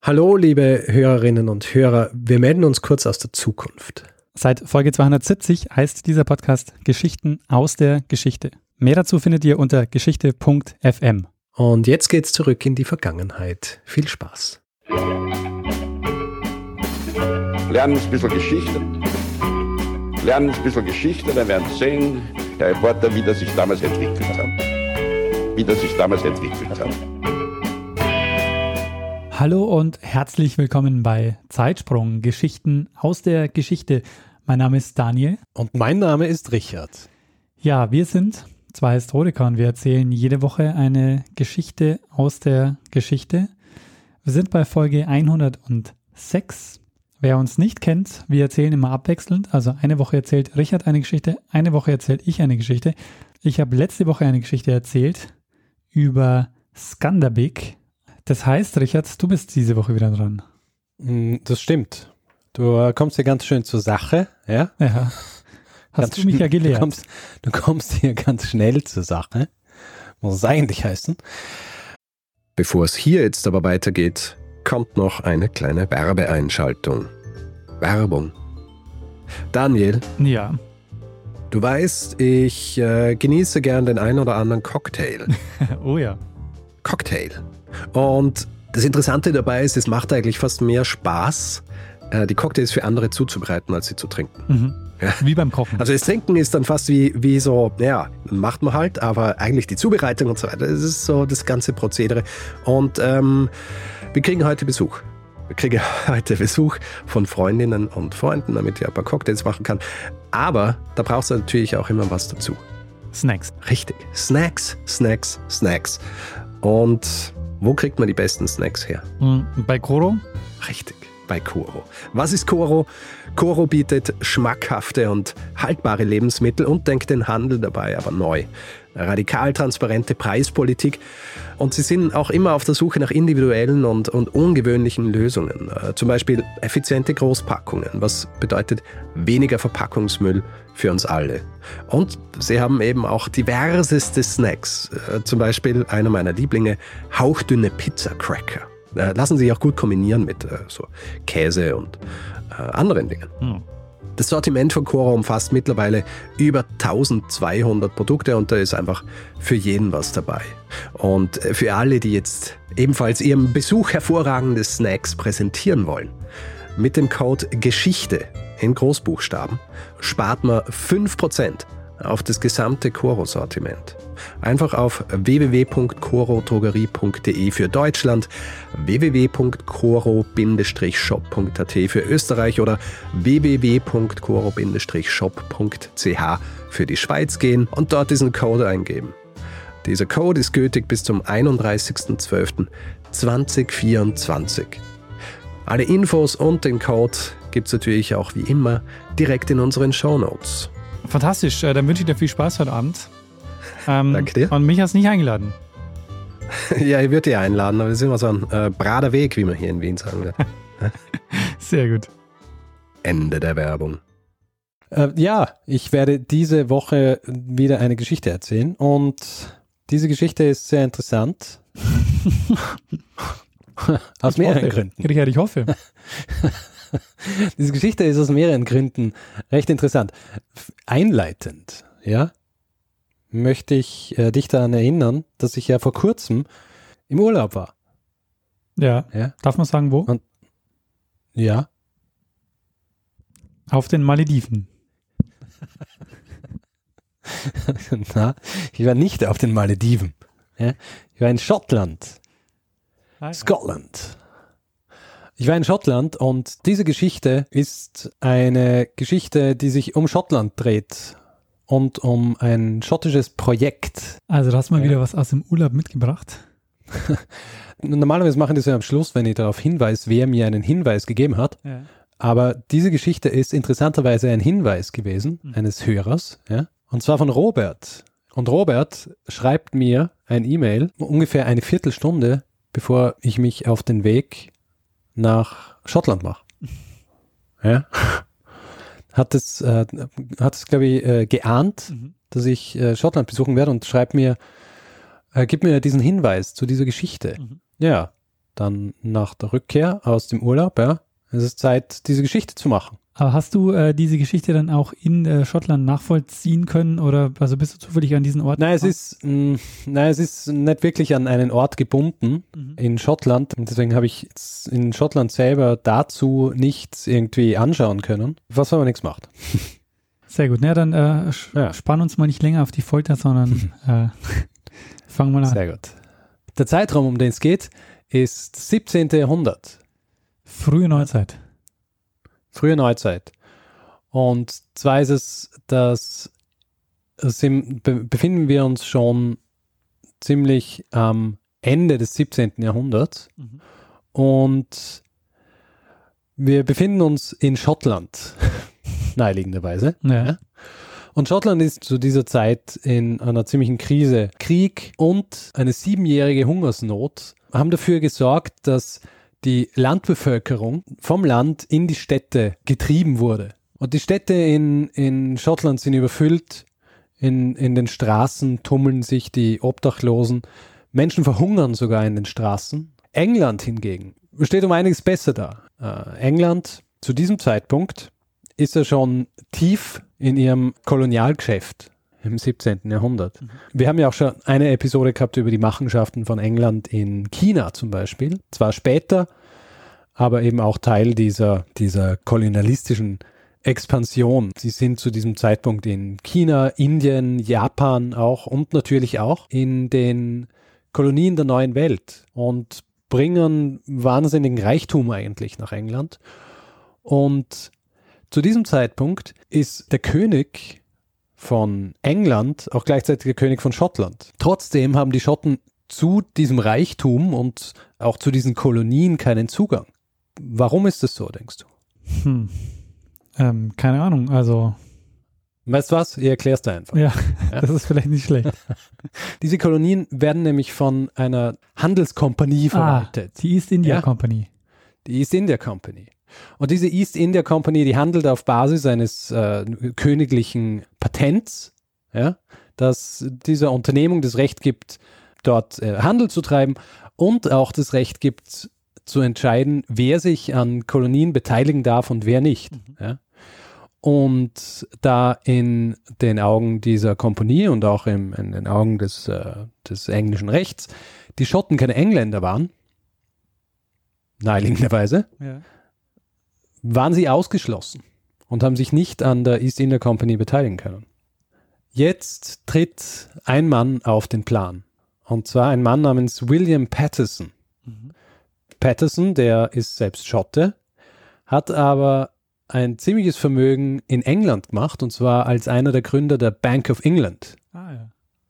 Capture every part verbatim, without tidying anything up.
Hallo, liebe Hörerinnen und Hörer, wir melden uns kurz aus der Zukunft. Seit Folge zweihundertsiebzig heißt dieser Podcast Geschichten aus der Geschichte. Mehr dazu findet ihr unter geschichte punkt f m. Und jetzt geht's zurück in die Vergangenheit. Viel Spaß. Lernen ein bisschen Geschichte. Lernen ein bisschen Geschichte, dann werden Sie sehen, Herr Reporter, wie das sich damals entwickelt hat. Wie das sich damals entwickelt hat. Hallo und herzlich willkommen bei Zeitsprung, Geschichten aus der Geschichte. Mein Name ist Daniel. Und mein Name ist Richard. Ja, wir sind zwei Historiker und wir erzählen jede Woche eine Geschichte aus der Geschichte. Wir sind bei Folge hundertsechs. Wer uns nicht kennt, wir erzählen immer abwechselnd. Also eine Woche erzählt Richard eine Geschichte, eine Woche erzählt ich eine Geschichte. Ich habe letzte Woche eine Geschichte erzählt über Skanderbeg. Das heißt, Richard, du bist diese Woche wieder dran. Das stimmt. Du kommst hier ganz schön zur Sache, ja? Ja. Hast ganz du mich ja gelehrt. Du kommst, du kommst hier ganz schnell zur Sache. Muss es eigentlich heißen. Bevor es hier jetzt aber weitergeht, kommt noch eine kleine Werbeeinschaltung. Werbung. Daniel. Ja. Du weißt, ich äh, genieße gern den einen oder anderen Cocktail. Oh ja. Cocktail. Und das Interessante dabei ist, es macht eigentlich fast mehr Spaß, äh, die Cocktails für andere zuzubereiten, als sie zu trinken. Mhm. Ja. Wie beim Kochen. Also das Trinken ist dann fast wie, wie so, ja, macht man halt, aber eigentlich die Zubereitung und so weiter, das ist so das ganze Prozedere. Und ähm, wir kriegen heute Besuch. Wir kriegen heute Besuch von Freundinnen und Freunden, damit ich ein paar Cocktails machen kann. Aber da brauchst du natürlich auch immer was dazu. Snacks. Richtig. Snacks, Snacks, Snacks. Und wo kriegt man die besten Snacks her? Bei Koro? Richtig, bei Koro. Was ist Koro? Koro bietet schmackhafte und haltbare Lebensmittel und denkt den Handel dabei aber neu. Eine radikal transparente Preispolitik und sie sind auch immer auf der Suche nach individuellen und, und ungewöhnlichen Lösungen. Äh, zum Beispiel effiziente Großpackungen, was bedeutet weniger Verpackungsmüll für uns alle. Und sie haben eben auch diverseste Snacks, äh, zum Beispiel einer meiner Lieblinge, hauchdünne Pizza-Cracker. Äh, lassen sich auch gut kombinieren mit äh, so Käse und äh, anderen Dingen. Hm. Das Sortiment von Koro umfasst mittlerweile über eintausendzweihundert Produkte und da ist einfach für jeden was dabei. Und für alle, die jetzt ebenfalls ihrem Besuch hervorragende Snacks präsentieren wollen, mit dem Code Geschichte in Großbuchstaben spart man fünf Prozent auf das gesamte Koro-Sortiment. Einfach auf w w w punkt koro drogerie punkt d e für Deutschland, w w w punkt koro shop punkt a t für Österreich oder w w w punkt koro shop punkt c h für die Schweiz gehen und dort diesen Code eingeben. Dieser Code ist gültig bis zum einunddreißigsten zwölften zweitausendvierundzwanzig. Alle Infos und den Code gibt es natürlich auch wie immer direkt in unseren Shownotes. Fantastisch, dann wünsche ich dir viel Spaß heute Abend. Ähm, Danke dir. Und mich hast du nicht eingeladen. Ja, ich würde dich einladen, aber das ist immer so ein äh, brader Weg, wie man hier in Wien sagen will. Sehr gut. Ende der Werbung. Äh, ja, ich werde diese Woche wieder eine Geschichte erzählen und diese Geschichte ist sehr interessant. Aus ich mehreren hoffe. Gründen. Richard, ich hoffe. Diese Geschichte ist aus mehreren Gründen recht interessant. Einleitend, ja, möchte ich äh, dich daran erinnern, dass ich ja vor kurzem im Urlaub war. Ja, ja? Darf man sagen, wo? Und, ja. Auf den Malediven. Na, ich war nicht auf den Malediven. Ja? Ich war in Schottland. Ah, ja. Scotland. Ich war in Schottland und diese Geschichte ist eine Geschichte, die sich um Schottland dreht und um ein schottisches Projekt. Also du hast mal ja. wieder was aus dem Urlaub mitgebracht. Normalerweise machen das ja am Schluss, wenn ich darauf hinweise, wer mir einen Hinweis gegeben hat. Ja. Aber diese Geschichte ist interessanterweise ein Hinweis gewesen, mhm. eines Hörers, ja, und zwar von Robert. Und Robert schreibt mir ein E-Mail ungefähr eine Viertelstunde, bevor ich mich auf den Weg nach Schottland mache. Ja. Hat es, äh, hat es glaube ich, äh, geahnt, mhm. dass ich äh, Schottland besuchen werde und schreibt mir, äh, gib mir diesen Hinweis zu dieser Geschichte. Mhm. Ja. dann nach der Rückkehr aus dem Urlaub, ja, es ist Zeit, diese Geschichte zu machen. Aber hast du äh, diese Geschichte dann auch in äh, Schottland nachvollziehen können oder also bist du zufällig an diesen Ort? Nein, es ist, mh, nein, es ist nicht wirklich an einen Ort gebunden mhm. in Schottland. Und deswegen habe ich in Schottland selber dazu nichts irgendwie anschauen können, was aber nichts macht. Sehr gut. Na, dann äh, ja. spann uns mal nicht länger auf die Folter, sondern äh, fangen wir an. Sehr gut. Der Zeitraum, um den es geht, ist siebzehnten. Jahrhundert. Frühe Neuzeit. Frühe Neuzeit. Und zwar ist es, dass sind, be, befinden wir uns schon ziemlich am Ende des siebzehnten. Jahrhunderts mhm. und wir befinden uns in Schottland, naheliegenderweise. Ja. Ja. Und Schottland ist zu dieser Zeit in einer ziemlichen Krise. Krieg und eine siebenjährige Hungersnot haben dafür gesorgt, dass die Landbevölkerung vom Land in die Städte getrieben wurde. Und die Städte in, in Schottland sind überfüllt. In, in den Straßen tummeln sich die Obdachlosen. Menschen verhungern sogar in den Straßen. England hingegen steht um einiges besser da. Äh, England zu diesem Zeitpunkt ist ja schon tief in ihrem Kolonialgeschäft im siebzehnten. Jahrhundert. Mhm. Wir haben ja auch schon eine Episode gehabt über die Machenschaften von England in China zum Beispiel. Zwar später, aber eben auch Teil dieser, dieser kolonialistischen Expansion. Sie sind zu diesem Zeitpunkt in China, Indien, Japan auch und natürlich auch in den Kolonien der neuen Welt und bringen wahnsinnigen Reichtum eigentlich nach England. Und zu diesem Zeitpunkt ist der König von England auch gleichzeitig der König von Schottland. Trotzdem haben die Schotten zu diesem Reichtum und auch zu diesen Kolonien keinen Zugang. Warum ist das so, denkst du? Hm. Ähm, keine Ahnung, also... Weißt du was? Ich erklär's dir einfach. Ja, ja, das ist vielleicht nicht schlecht. Diese Kolonien werden nämlich von einer Handelskompanie verwaltet. Ah, die East India ja? Company. Die East India Company. Und diese East India Company, die handelt auf Basis eines äh, königlichen Patents, ja, das dieser Unternehmung das Recht gibt, dort äh, Handel zu treiben und auch das Recht gibt, zu entscheiden, wer sich an Kolonien beteiligen darf und wer nicht. Mhm. Ja. Und da in den Augen dieser Kompanie und auch im, in den Augen des, äh, des englischen Rechts die Schotten keine Engländer waren, naheliegenderweise, ja. waren sie ausgeschlossen und haben sich nicht an der East India Company beteiligen können. Jetzt tritt ein Mann auf den Plan. Und zwar ein Mann namens William Paterson. Mhm. Paterson, der ist selbst Schotte, hat aber ein ziemliches Vermögen in England gemacht, und zwar als einer der Gründer der Bank of England. Ah, ja.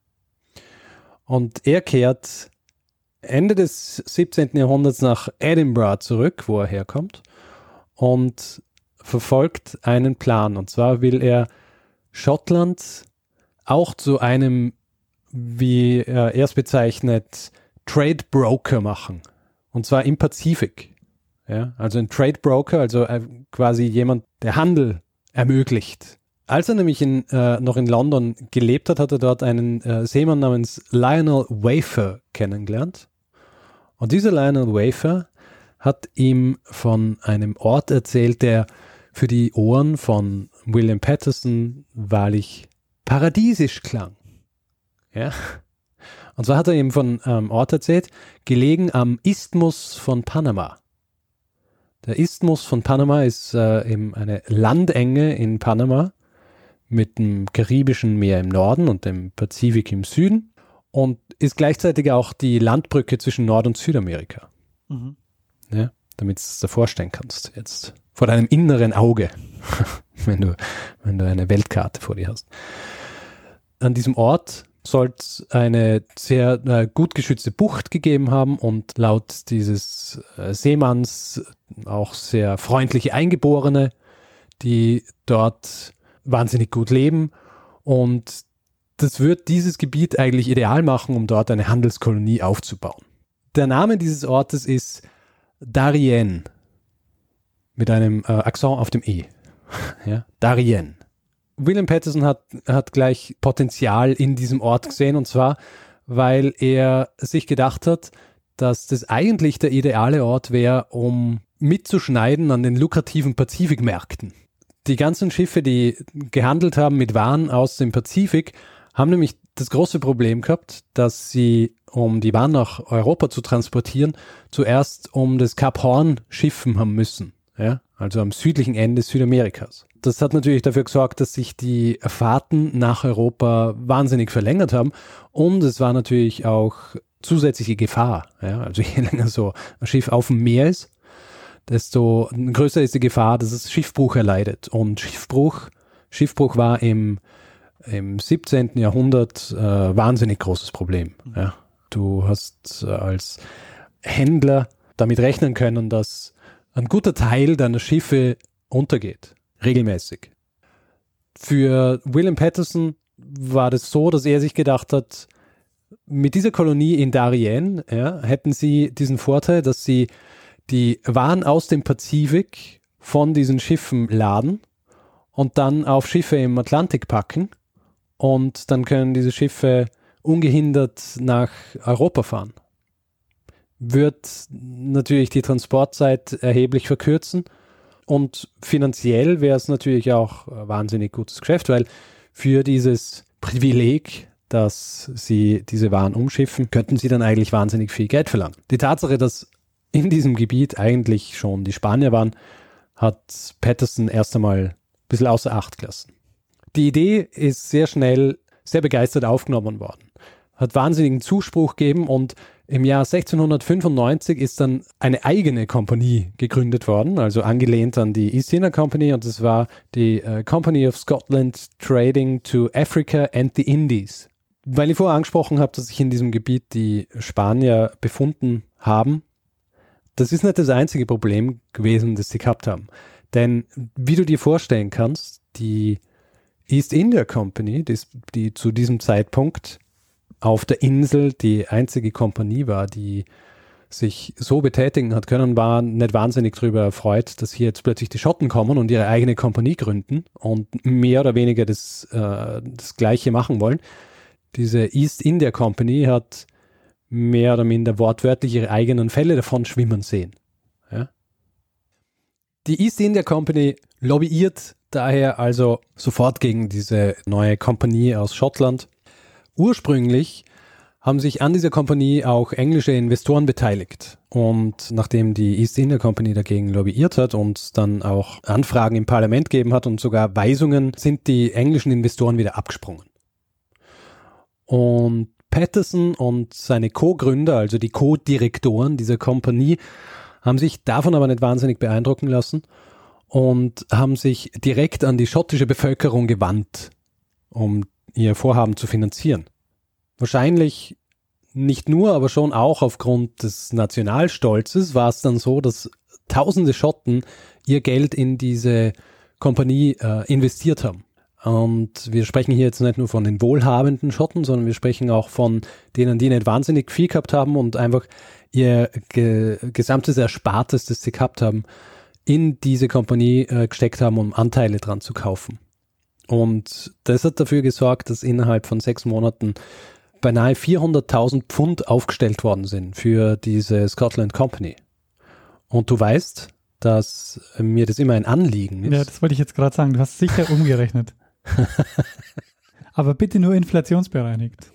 Und er kehrt Ende des siebzehnten. Jahrhunderts nach Edinburgh zurück, wo er herkommt, und verfolgt einen Plan. Und zwar will er Schottland auch zu einem, wie er es bezeichnet, Trade Broker machen. Und zwar im Pazifik. Ja, also ein Trade Broker, also quasi jemand, der Handel ermöglicht. Als er nämlich in, äh, noch in London gelebt hat, hat er dort einen äh, Seemann namens Lionel Wafer kennengelernt. Und dieser Lionel Wafer hat ihm von einem Ort erzählt, der für die Ohren von William Paterson wahrlich paradiesisch klang. Ja. Und so hat er ihm von einem Ort erzählt, gelegen am Isthmus von Panama. Der Isthmus von Panama ist äh, eben eine Landenge in Panama mit dem Karibischen Meer im Norden und dem Pazifik im Süden und ist gleichzeitig auch die Landbrücke zwischen Nord- und Südamerika. Mhm. Ja, damit du es dir vorstellen kannst jetzt. Vor deinem inneren Auge, wenn du, wenn du eine Weltkarte vor dir hast. An diesem Ort soll es eine sehr äh, gut geschützte Bucht gegeben haben und laut dieses äh, Seemanns auch sehr freundliche Eingeborene, die dort wahnsinnig gut leben, und das wird dieses Gebiet eigentlich ideal machen, um dort eine Handelskolonie aufzubauen. Der Name dieses Ortes ist Darien mit einem äh, Akzent auf dem E. Ja, Darien. William Paterson hat, hat gleich Potenzial in diesem Ort gesehen, und zwar, weil er sich gedacht hat, dass das eigentlich der ideale Ort wäre, um mitzuschneiden an den lukrativen Pazifikmärkten. Die ganzen Schiffe, die gehandelt haben mit Waren aus dem Pazifik, haben nämlich das große Problem gehabt, dass sie, um die Waren nach Europa zu transportieren, zuerst um das Kap Horn schiffen haben müssen, ja? Also am südlichen Ende Südamerikas. Das hat natürlich dafür gesorgt, dass sich die Fahrten nach Europa wahnsinnig verlängert haben und es war natürlich auch zusätzliche Gefahr. Ja? Also je länger so ein Schiff auf dem Meer ist, desto größer ist die Gefahr, dass es Schiffbruch erleidet. Und Schiffbruch, Schiffbruch war im, im siebzehnten Jahrhundert äh, wahnsinnig großes Problem. Ja? Du hast äh, als Händler damit rechnen können, dass ein guter Teil deiner Schiffe untergeht, regelmäßig. Für William Patterson war das so, dass er sich gedacht hat, mit dieser Kolonie in Darien ja, hätten sie diesen Vorteil, dass sie die Waren aus dem Pazifik von diesen Schiffen laden und dann auf Schiffe im Atlantik packen und dann können diese Schiffe ungehindert nach Europa fahren. Wird natürlich die Transportzeit erheblich verkürzen und finanziell wäre es natürlich auch ein wahnsinnig gutes Geschäft, weil für dieses Privileg, dass sie diese Waren umschiffen, könnten sie dann eigentlich wahnsinnig viel Geld verlangen. Die Tatsache, dass in diesem Gebiet eigentlich schon die Spanier waren, hat Patterson erst einmal ein bisschen außer Acht gelassen. Die Idee ist sehr schnell, sehr begeistert aufgenommen worden. Hat wahnsinnigen Zuspruch gegeben und im Jahr sechzehnhundertfünfundneunzig ist dann eine eigene Kompanie gegründet worden, also angelehnt an die East India Company und das war die uh, Company of Scotland Trading to Africa and the Indies. Weil ich vorher angesprochen habe, dass sich in diesem Gebiet die Spanier befunden haben, das ist nicht das einzige Problem gewesen, das sie gehabt haben. Denn wie du dir vorstellen kannst, die East India Company, die, die zu diesem Zeitpunkt auf der Insel die einzige Kompanie war, die sich so betätigen hat können, war nicht wahnsinnig darüber erfreut, dass hier jetzt plötzlich die Schotten kommen und ihre eigene Kompanie gründen und mehr oder weniger das, äh, das Gleiche machen wollen. Diese East India Company hat mehr oder minder wortwörtlich ihre eigenen Fälle davon schwimmen sehen. Ja? Die East India Company lobbyiert daher also sofort gegen diese neue Kompanie aus Schottland. Ursprünglich haben sich an dieser Kompanie auch englische Investoren beteiligt. Und nachdem die East India Company dagegen lobbyiert hat und dann auch Anfragen im Parlament gegeben hat und sogar Weisungen, sind die englischen Investoren wieder abgesprungen. Und Patterson und seine Co-Gründer, also die Co-Direktoren dieser Kompanie, haben sich davon aber nicht wahnsinnig beeindrucken lassen und haben sich direkt an die schottische Bevölkerung gewandt, um ihr Vorhaben zu finanzieren. Wahrscheinlich nicht nur, aber schon auch aufgrund des Nationalstolzes war es dann so, dass tausende Schotten ihr Geld in diese Kompanie äh, investiert haben. Und wir sprechen hier jetzt nicht nur von den wohlhabenden Schotten, sondern wir sprechen auch von denen, die nicht wahnsinnig viel gehabt haben und einfach ihr ge- gesamtes Erspartes, das sie gehabt haben, in diese Kompanie äh, gesteckt haben, um Anteile dran zu kaufen. Und das hat dafür gesorgt, dass innerhalb von sechs Monaten beinahe vierhunderttausend Pfund aufgestellt worden sind für diese Scotland Company. Und du weißt, dass mir das immer ein Anliegen ist. Ja, das wollte ich jetzt gerade sagen. Du hast sicher umgerechnet. Aber bitte nur inflationsbereinigt.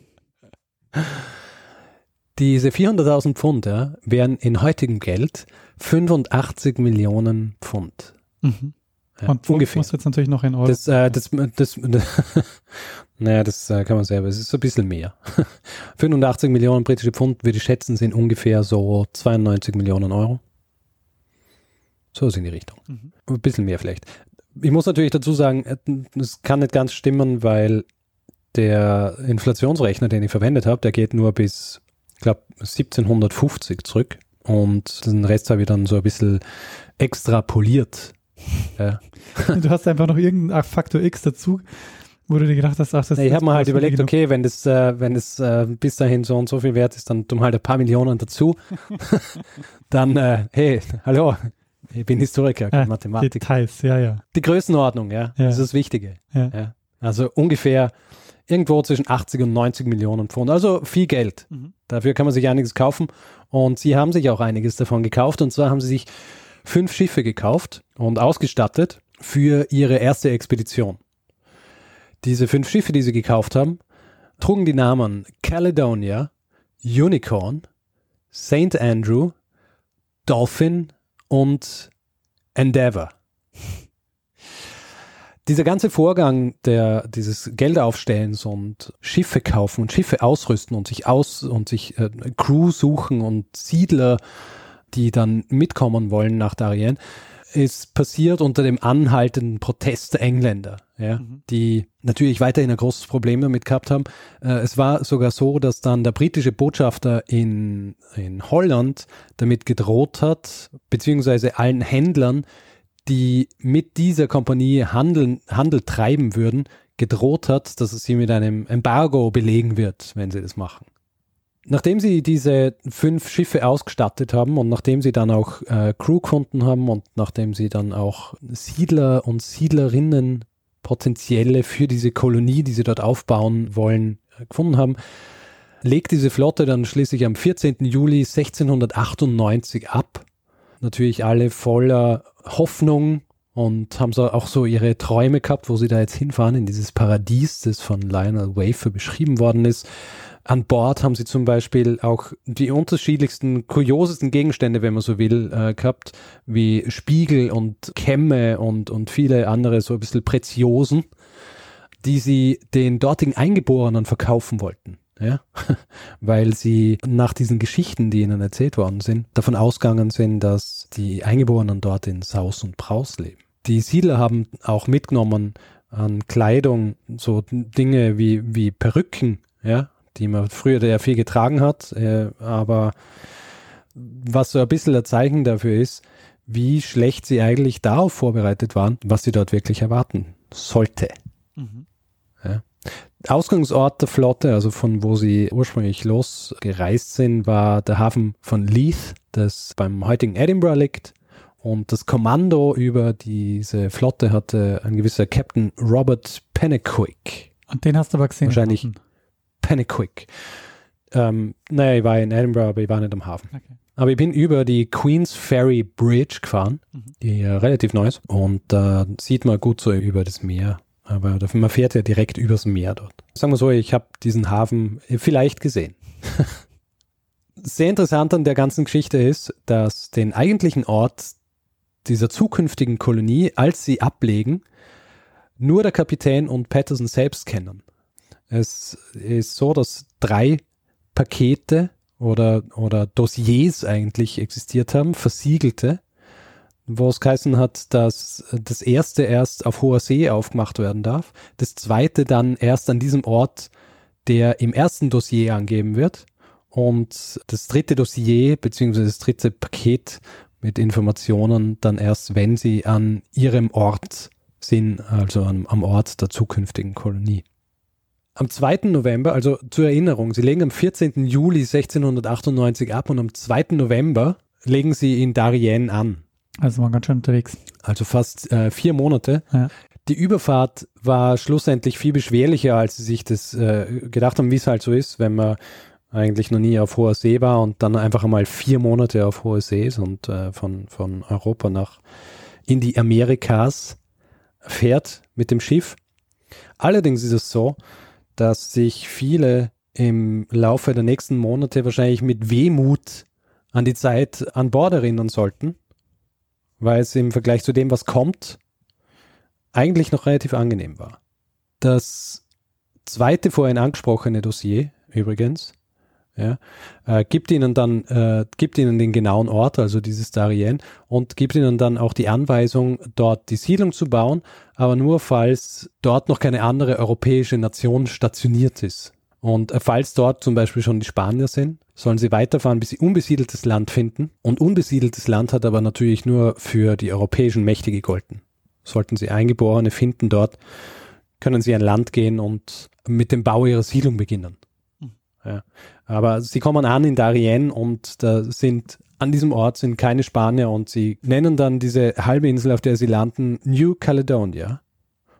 Diese vierhunderttausend Pfund ja, wären in heutigem Geld fünfundachtzig Millionen Pfund. Mhm. Ja, und ungefähr. Muss jetzt natürlich noch in Euro. Das, äh, das, das, das naja, das äh, kann man selber, es ist ein bisschen mehr. fünfundachtzig Millionen britische Pfund, würde ich schätzen, sind ungefähr so zweiundneunzig Millionen Euro. So ist in die Richtung. Mhm. Ein bisschen mehr vielleicht. Ich muss natürlich dazu sagen, das kann nicht ganz stimmen, weil der Inflationsrechner, den ich verwendet habe, der geht nur bis, ich glaube, siebzehnhundertfünfzig zurück und den Rest habe ich dann so ein bisschen extrapoliert. Ja. Du hast einfach noch irgendeinen Faktor X dazu, wo du dir gedacht hast, ach, das ist. Ich habe mir halt überlegt, okay, wenn das, äh, wenn das äh, bis dahin so und so viel wert ist, dann tun wir halt ein paar Millionen dazu. Dann, äh, hey, hallo, ich bin Historiker, äh, Mathematik. Details, ja, ja. Die Größenordnung, ja, ja. das ist das Wichtige. Ja. Ja. Also ungefähr irgendwo zwischen achtzig und neunzig Millionen Pfund. Also viel Geld. Mhm. Dafür kann man sich einiges kaufen. Und sie haben sich auch einiges davon gekauft. Und zwar haben sie sich fünf Schiffe gekauft und ausgestattet für ihre erste Expedition. Diese fünf Schiffe, die sie gekauft haben, trugen die Namen Caledonia, Unicorn, Saint Andrew, Dolphin und Endeavour. Dieser ganze Vorgang der, dieses Geldaufstellens und Schiffe kaufen und Schiffe ausrüsten und sich aus und sich äh, Crew suchen und Siedler, die dann mitkommen wollen nach Darien, ist passiert unter dem anhaltenden Protest der Engländer, ja, mhm. die natürlich weiterhin ein großes Problem damit gehabt haben. Äh, es war sogar so, dass dann der britische Botschafter in, in Holland damit gedroht hat, beziehungsweise allen Händlern, die mit dieser Kompanie Handel, Handel treiben würden, gedroht hat, dass es sie mit einem Embargo belegen wird, wenn sie das machen. Nachdem sie diese fünf Schiffe ausgestattet haben und nachdem sie dann auch äh, Crew gefunden haben und nachdem sie dann auch Siedler und Siedlerinnen potenzielle für diese Kolonie, die sie dort aufbauen wollen, äh, gefunden haben, legt diese Flotte dann schließlich am vierzehnten Juli sechzehnhundertachtundneunzig ab. Natürlich alle voller Hoffnung und haben so auch so ihre Träume gehabt, wo sie da jetzt hinfahren, in dieses Paradies, das von Lionel Wafer beschrieben worden ist. An Bord haben sie zum Beispiel auch die unterschiedlichsten, kuriosesten Gegenstände, wenn man so will, äh, gehabt, wie Spiegel und Kämme und, und viele andere so ein bisschen Preziosen, die sie den dortigen Eingeborenen verkaufen wollten. Ja, weil sie nach diesen Geschichten, die ihnen erzählt worden sind, davon ausgegangen sind, dass die Eingeborenen dort in Saus und Braus leben. Die Siedler haben auch mitgenommen an Kleidung so Dinge wie, wie Perücken, ja, die man früher ja viel getragen hat, äh, aber was so ein bisschen ein Zeichen dafür ist, wie schlecht sie eigentlich darauf vorbereitet waren, was sie dort wirklich erwarten sollte. Mhm. Ja. Ausgangsort der Flotte, also von wo sie ursprünglich losgereist sind, war der Hafen von Leith, das beim heutigen Edinburgh liegt. Und das Kommando über diese Flotte hatte ein gewisser Captain Robert Pennequick. Und den hast du aber gesehen? Wahrscheinlich Pennequick. Ähm, naja, ich war in Edinburgh, aber ich war nicht am Hafen. Okay. Aber ich bin über die Queen's Ferry Bridge gefahren, mhm. die äh, relativ neu ist. Und da äh, sieht man gut so über das Meer. Aber man fährt ja direkt übers Meer dort. Sagen wir so, ich habe diesen Hafen vielleicht gesehen. Sehr interessant an der ganzen Geschichte ist, dass den eigentlichen Ort dieser zukünftigen Kolonie, als sie ablegen, nur der Kapitän und Patterson selbst kennen. Es ist so, dass drei Pakete oder, oder Dossiers eigentlich existiert haben, versiegelte, wo es geheißen hat, dass das erste erst auf hoher See aufgemacht werden darf, das zweite dann erst an diesem Ort, der im ersten Dossier angeben wird, und das dritte Dossier bzw. das dritte Paket mit Informationen dann erst, wenn sie an ihrem Ort sind, also am, am Ort der zukünftigen Kolonie. Am zweiten November, also zur Erinnerung, sie legen am vierzehnten Juli sechzehnhundertachtundneunzig ab und am zweiten November legen sie in Darien an. Also waren ganz schön unterwegs. Also fast äh, vier Monate. Ja. Die Überfahrt war schlussendlich viel beschwerlicher, als sie sich das äh, gedacht haben, wie es halt so ist, wenn man eigentlich noch nie auf hoher See war und dann einfach einmal vier Monate auf hoher See ist und äh, von, von Europa nach in die Amerikas fährt mit dem Schiff. Allerdings ist es so, dass sich viele im Laufe der nächsten Monate wahrscheinlich mit Wehmut an die Zeit an Bord erinnern sollten, weil es im Vergleich zu dem, was kommt, eigentlich noch relativ angenehm war. Das zweite vorhin angesprochene Dossier übrigens, ja, äh, gibt ihnen dann äh, gibt ihnen den genauen Ort, also dieses Darien, und gibt ihnen dann auch die Anweisung, dort die Siedlung zu bauen, aber nur falls dort noch keine andere europäische Nation stationiert ist. Und äh, falls dort zum Beispiel schon die Spanier sind, sollen sie weiterfahren, bis sie unbesiedeltes Land finden. Und unbesiedeltes Land hat aber natürlich nur für die europäischen Mächte gegolten. Sollten sie Eingeborene finden dort, können sie an Land gehen und mit dem Bau ihrer Siedlung beginnen. Ja. Aber sie kommen an in Darien und da sind an diesem Ort sind keine Spanier und sie nennen dann diese halbe Insel, auf der sie landen, New Caledonia.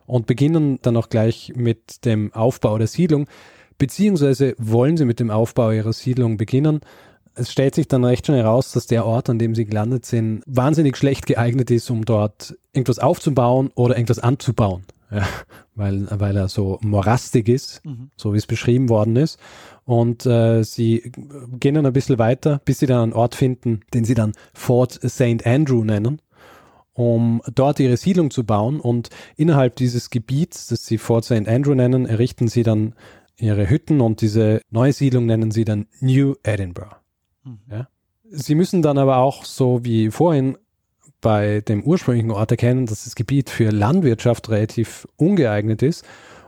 und beginnen dann auch gleich mit dem Aufbau der Siedlung, beziehungsweise wollen sie mit dem Aufbau ihrer Siedlung beginnen. Es stellt sich dann recht schnell heraus, dass der Ort, an dem sie gelandet sind, wahnsinnig schlecht geeignet ist, um dort irgendwas aufzubauen oder irgendwas anzubauen. Ja, weil, weil er so morastig ist, mhm. so wie es beschrieben worden ist. Und äh, sie gehen dann ein bisschen weiter, bis sie dann einen Ort finden, den sie dann Fort Saint Andrew nennen, um dort ihre Siedlung zu bauen. Und innerhalb dieses Gebiets, das sie Fort Saint Andrew nennen, errichten sie dann ihre Hütten und diese neue Siedlung nennen sie dann New Edinburgh. Mhm. Ja. Sie müssen dann aber auch, so wie vorhin bei dem ursprünglichen Ort, erkennen, dass das Gebiet für Landwirtschaft relativ ungeeignet ist,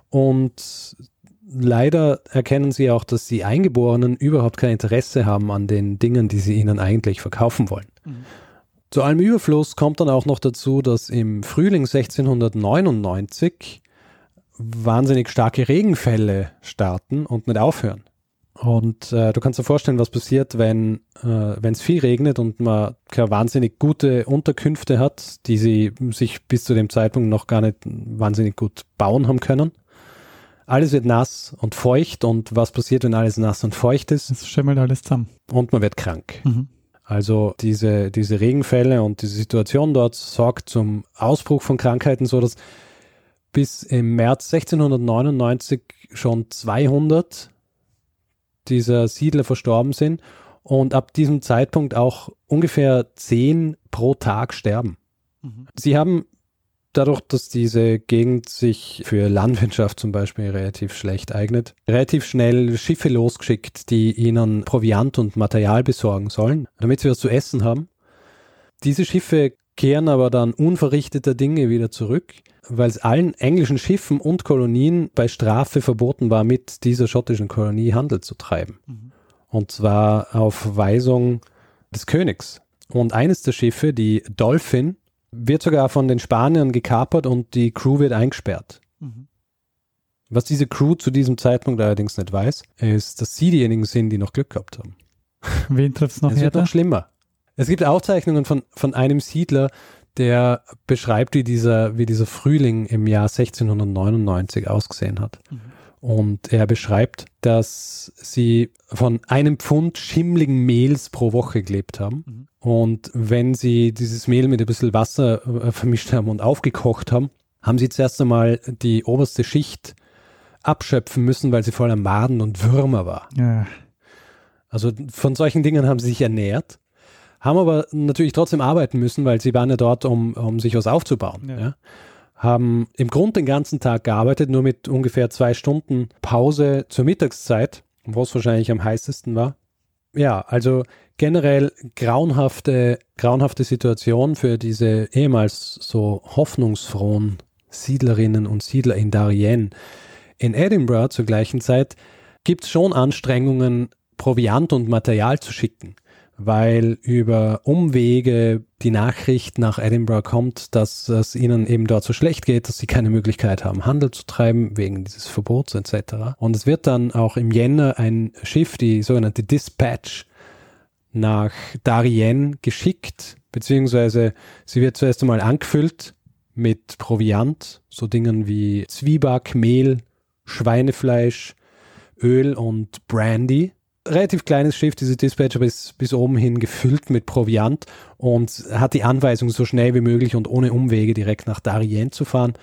und leider erkennen sie auch, dass die Eingeborenen überhaupt kein Interesse haben an den Dingen, die sie ihnen eigentlich verkaufen wollen. Mhm. Zu allem Überfluss kommt dann auch noch dazu, dass im Frühling sechzehnhundertneunundneunzig wahnsinnig starke Regenfälle starten und nicht aufhören. Und äh, du kannst dir vorstellen, was passiert, wenn äh, wenn es viel regnet und man keine wahnsinnig gute Unterkünfte hat, die sie sich bis zu dem Zeitpunkt noch gar nicht wahnsinnig gut bauen haben können. Alles wird nass und feucht, und was passiert, wenn alles nass und feucht ist? Es schimmelt alles zusammen. Und man wird krank. Mhm. Also diese, diese Regenfälle und diese Situation dort sorgt zum Ausbruch von Krankheiten, so dass bis im März sechzehnhundertneunundneunzig schon zweihundert dieser Siedler verstorben sind und ab diesem Zeitpunkt auch ungefähr zehn pro Tag sterben. Mhm. Sie haben dadurch, dass diese Gegend sich für Landwirtschaft zum Beispiel relativ schlecht eignet, relativ schnell Schiffe losgeschickt, die ihnen Proviant und Material besorgen sollen, damit sie was zu essen haben. Diese Schiffe kehren aber dann unverrichteter Dinge wieder zurück, weil es allen englischen Schiffen und Kolonien bei Strafe verboten war, mit dieser schottischen Kolonie Handel zu treiben. Mhm. Und zwar auf Weisung des Königs. Und eines der Schiffe, die Dolphin, wird sogar von den Spaniern gekapert und die Crew wird eingesperrt. Mhm. Was diese Crew zu diesem Zeitpunkt allerdings nicht weiß, ist, dass sie diejenigen sind, die noch Glück gehabt haben. Wen trifft es noch? Es wird noch schlimmer. Es gibt Aufzeichnungen von, von einem Siedler, der beschreibt, wie dieser, wie dieser Frühling im Jahr sechzehnhundertneunundneunzig ausgesehen hat. Mhm. Und er beschreibt, dass sie von einem Pfund schimmligen Mehls pro Woche gelebt haben. Mhm. Und wenn sie dieses Mehl mit ein bisschen Wasser äh, vermischt haben und aufgekocht haben, haben sie zuerst einmal die oberste Schicht abschöpfen müssen, weil sie voller Maden und Würmer war. Ja. Also von solchen Dingen haben sie sich ernährt, haben aber natürlich trotzdem arbeiten müssen, weil sie waren ja dort, um, um sich was aufzubauen. Ja. Ja. Haben im Grunde den ganzen Tag gearbeitet, nur mit ungefähr zwei Stunden Pause zur Mittagszeit, wo es wahrscheinlich am heißesten war. Ja, also generell grauenhafte, grauenhafte Situation für diese ehemals so hoffnungsfrohen Siedlerinnen und Siedler in Darien. In Edinburgh zur gleichen Zeit gibt es schon Anstrengungen, Proviant und Material zu schicken, weil über Umwege die Nachricht nach Edinburgh kommt, dass es ihnen eben dort so schlecht geht, dass sie keine Möglichkeit haben, Handel zu treiben, wegen dieses Verbots et cetera. Und es wird dann auch im Jänner ein Schiff, die sogenannte Dispatch, nach Darien geschickt, beziehungsweise sie wird zuerst einmal angefüllt mit Proviant, so Dingen wie Zwieback, Mehl, Schweinefleisch, Öl und Brandy. Relativ kleines Schiff, diese Dispatch, aber ist bis oben hin gefüllt mit Proviant und hat die Anweisung, so schnell wie möglich und ohne Umwege direkt nach Darien zu fahren.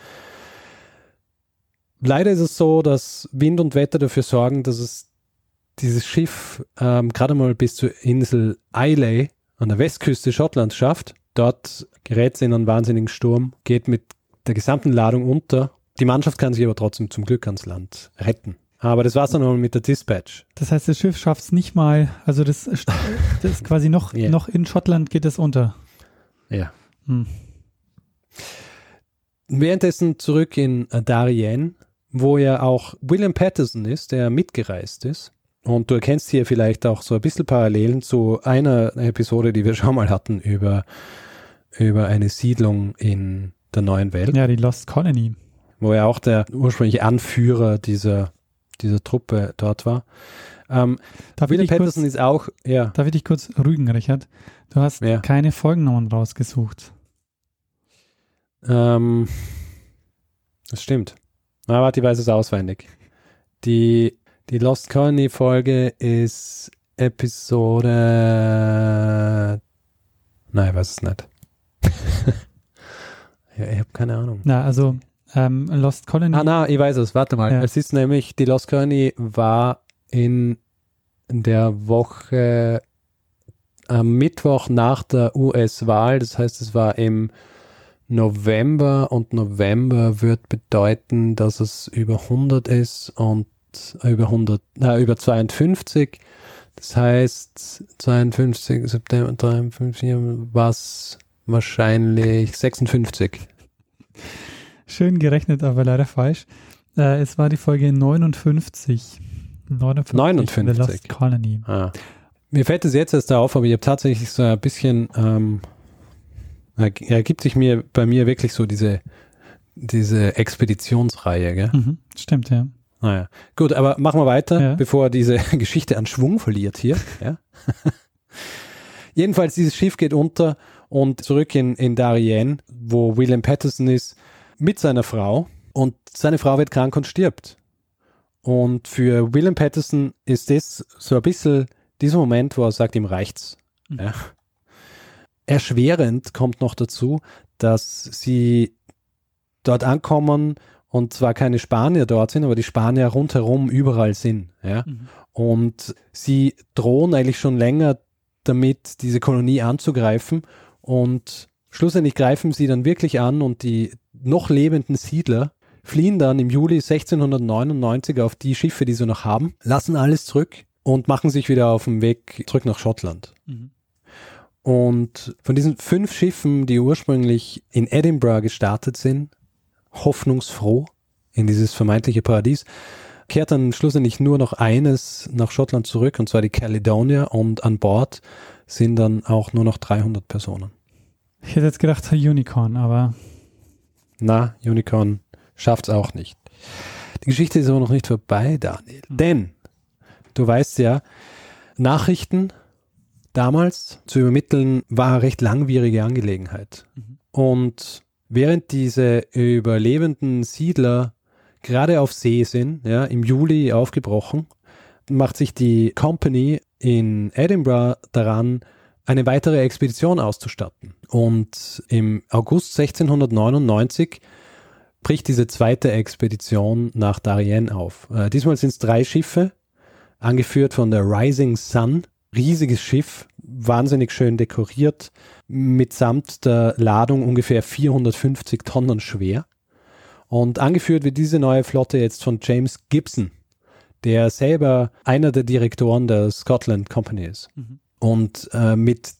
Leider ist es so, dass Wind und Wetter dafür sorgen, dass es dieses Schiff ähm, gerade mal bis zur Insel Islay an der Westküste Schottlands schafft. Dort gerät es in einen wahnsinnigen Sturm, geht mit der gesamten Ladung unter. Die Mannschaft kann sich aber trotzdem zum Glück ans Land retten. Aber das war's dann nochmal mit der Dispatch. Das heißt, das Schiff schafft es nicht mal, also das, das ist quasi noch, yeah. noch in Schottland geht es unter. Ja. Hm. Währenddessen zurück in Darien, wo ja auch William Patterson ist, der mitgereist ist. Und du erkennst hier vielleicht auch so ein bisschen Parallelen zu einer Episode, die wir schon mal hatten über, über eine Siedlung in der neuen Welt. Ja, die Lost Colony. Wo ja auch der ursprüngliche Anführer dieser, dieser Truppe dort war. Ähm, William Patterson kurz, ist auch, ja. Darf ich dich kurz rügen, Richard? Du hast ja. keine Folgennummern rausgesucht. Ähm, Das stimmt. Na, warte, ich weiß es auswendig. Die, die Lost Colony Folge ist Episode... Nein, ich weiß es nicht. Ja, ich habe keine Ahnung. Na, also ähm, Lost Colony. Ah, na, ich weiß es. Warte mal. Ja. Es ist nämlich, die Lost Colony war in der Woche am Mittwoch nach der U S-Wahl. Das heißt, es war im November und November wird bedeuten, dass es über hundert ist und über hundert, na, über zweiundfünfzig. Das heißt, zweiundfünfzig September, dreiundfünfzig war es wahrscheinlich sechsundfünfzig. Schön gerechnet, aber leider falsch. Äh, es war die Folge neunundfünfzig. neunundfünfzig. neunundfünfzig. The Lost Colony. Ah. Mir fällt es jetzt erst auf, aber ich habe tatsächlich so ein bisschen, ähm, ergibt sich mir bei mir wirklich so diese, diese Expeditionsreihe, gell? Mhm, stimmt, ja. Naja, gut, aber machen wir weiter, Ja. bevor diese Geschichte an Schwung verliert hier. Ja? Jedenfalls, dieses Schiff geht unter und zurück in, in Darien, wo William Patterson ist, mit seiner Frau. Und seine Frau wird krank und stirbt. Und für William Patterson ist das so ein bisschen dieser Moment, wo er sagt, ihm reicht's. Mhm. Ja. Erschwerend kommt noch dazu, dass sie dort ankommen und zwar keine Spanier dort sind, aber die Spanier rundherum überall sind. Ja? Mhm. Und sie drohen eigentlich schon länger damit, diese Kolonie anzugreifen und schlussendlich greifen sie dann wirklich an und die noch lebenden Siedler fliehen dann im Juli sechzehnhundertneunundneunzig auf die Schiffe, die sie noch haben, lassen alles zurück und machen sich wieder auf den Weg zurück nach Schottland. Mhm. Und von diesen fünf Schiffen, die ursprünglich in Edinburgh gestartet sind, hoffnungsfroh in dieses vermeintliche Paradies, kehrt dann schlussendlich nur noch eines nach Schottland zurück, und zwar die Caledonia, und an Bord sind dann auch nur noch dreihundert Personen. Ich hätte jetzt gedacht Unicorn, aber Na, Unicorn schafft's auch nicht. Die Geschichte ist aber noch nicht vorbei, Daniel. Mhm. Denn, du weißt ja, Nachrichten damals zu übermitteln war eine recht langwierige Angelegenheit. Mhm. Und während diese überlebenden Siedler gerade auf See sind, ja, im Juli aufgebrochen, macht sich die Company in Edinburgh daran, eine weitere Expedition auszustatten. Und im August sechzehnhundertneunundneunzig bricht diese zweite Expedition nach Darien auf. Äh, diesmal sind es drei Schiffe, angeführt von der Rising Sun. Riesiges Schiff, wahnsinnig schön dekoriert, mitsamt der Ladung ungefähr vierhundertfünfzig Tonnen schwer. Und angeführt wird diese neue Flotte jetzt von James Gibson, der selber einer der Direktoren der Scotland Company ist. Mhm. Und äh, mit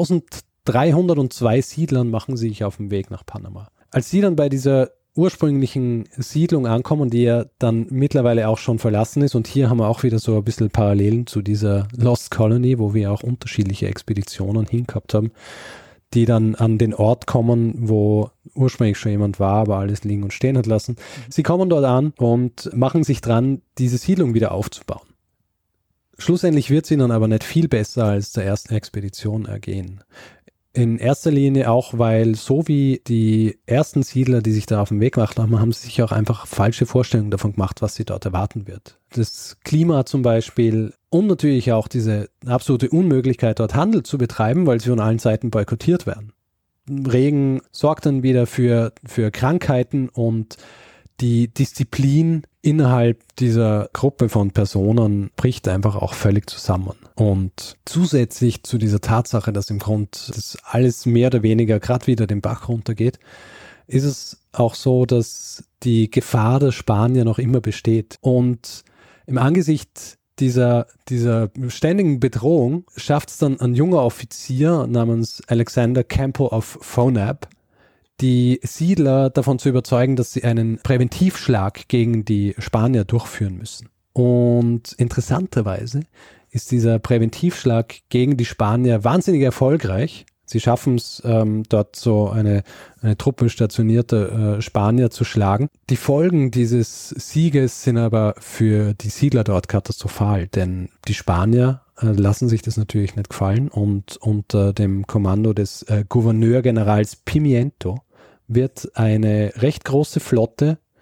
dreizehnhundertzwei Siedlern machen sie sich auf den Weg nach Panama. Als sie dann bei dieser ursprünglichen Siedlung ankommen, die ja dann mittlerweile auch schon verlassen ist, und hier haben wir auch wieder so ein bisschen Parallelen zu dieser Lost Colony, wo wir auch unterschiedliche Expeditionen hingehabt haben, die dann an den Ort kommen, wo ursprünglich schon jemand war, aber alles liegen und stehen hat lassen. Mhm. Sie kommen dort an und machen sich dran, diese Siedlung wieder aufzubauen. Schlussendlich wird sie dann aber nicht viel besser als der ersten Expedition ergehen. In erster Linie auch, weil so wie die ersten Siedler, die sich da auf den Weg gemacht haben, haben sie sich auch einfach falsche Vorstellungen davon gemacht, was sie dort erwarten wird. Das Klima zum Beispiel und natürlich auch diese absolute Unmöglichkeit, dort Handel zu betreiben, weil sie von allen Seiten boykottiert werden. Regen sorgt dann wieder für, für Krankheiten, und die Disziplin innerhalb dieser Gruppe von Personen bricht einfach auch völlig zusammen. Und zusätzlich zu dieser Tatsache, dass im Grund das alles mehr oder weniger gerade wieder den Bach runtergeht, ist es auch so, dass die Gefahr der Spanier noch immer besteht. Und im Angesicht dieser, dieser ständigen Bedrohung schafft es dann ein junger Offizier namens Alexander Campbell of Fonab, die Siedler davon zu überzeugen, dass sie einen Präventivschlag gegen die Spanier durchführen müssen. Und interessanterweise ist dieser Präventivschlag gegen die Spanier wahnsinnig erfolgreich. Sie schaffen es, ähm, dort so eine, eine Truppe stationierter äh, Spanier zu schlagen. Die Folgen dieses Sieges sind aber für die Siedler dort katastrophal, denn die Spanier äh, lassen sich das natürlich nicht gefallen, und unter dem Kommando des äh, Gouverneurgenerals Pimiento wird eine recht große Flotte